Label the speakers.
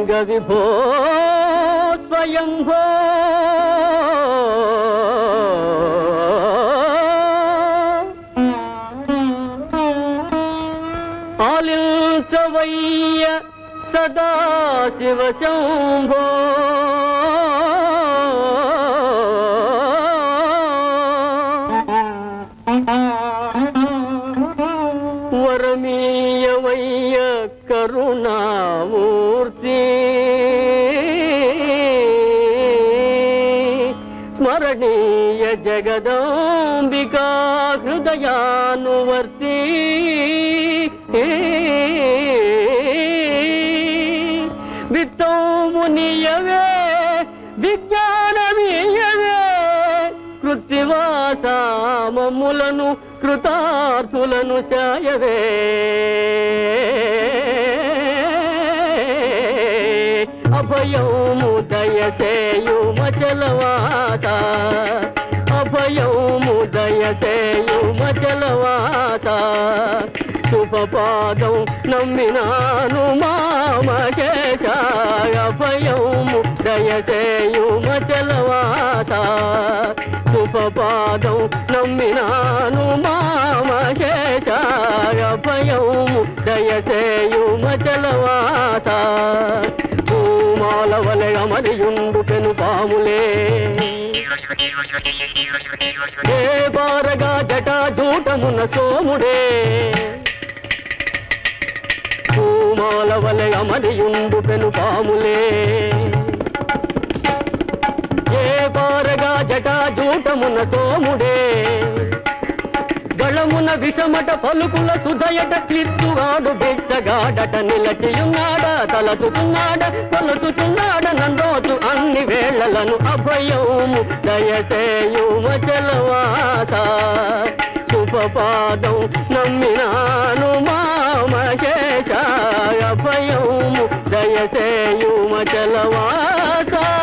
Speaker 1: లింగ విభో స్వయంభో ఆలించవయ్య సదా శివ శంభో వరమీయవయ్య కరుణామూర్తి స్మరణీయ జగదాంబికా హృదయానువర్తి విత్తమునియవే విజ్ఞానమీయవే కృత్తివాసామములను కృతార్థులను శాయవే అభయము దయసేయుమచలవాస అభయము దయసేయుమచలవాస శుభపాదం నమ్మినాను మామశేష అభయము దయసేయుమచలవాస శుభపాదం నమ్మినాను మామశేష అభయము దయసేయుమచలవాస పూమాల వలె అమరియుండు పెను పాములే ఏ బారగా జటాజూటమున సోముడే పూమాల వలె అమరియుండు పెను పాములే ఏ బారగా జటాజూటమున సోముడే గళమున విషమట పలుకుల సుధయట క్లిత్తుగాడు బెచ్చగాడట నిలచియున్నాడ తలచుచున్నాడ కొలుచుచున్నాడ నందోచు అన్ని వేళలను అభయము దయసేయుమచలవాస శుభపాదం నమ్మినాను మామశేష అభయము దయసేయుమచలవాస